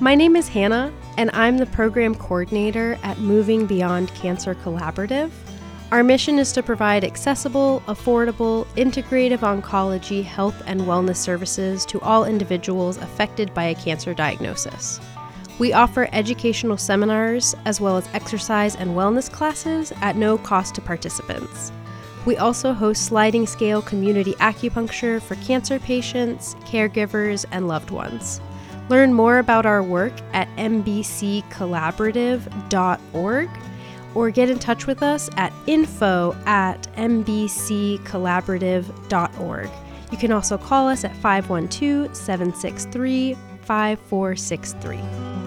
My name is Hannah, and I'm the program coordinator at Moving Beyond Cancer Collaborative. Our mission is to provide accessible, affordable, integrative oncology, health, and wellness services to all individuals affected by a cancer diagnosis. We offer educational seminars as well as exercise and wellness classes at no cost to participants. We also host sliding scale community acupuncture for cancer patients, caregivers, and loved ones. Learn more about our work at mbccollaborative.org or get in touch with us at info@mbccollaborative.org. You can also call us at 512-763-5463.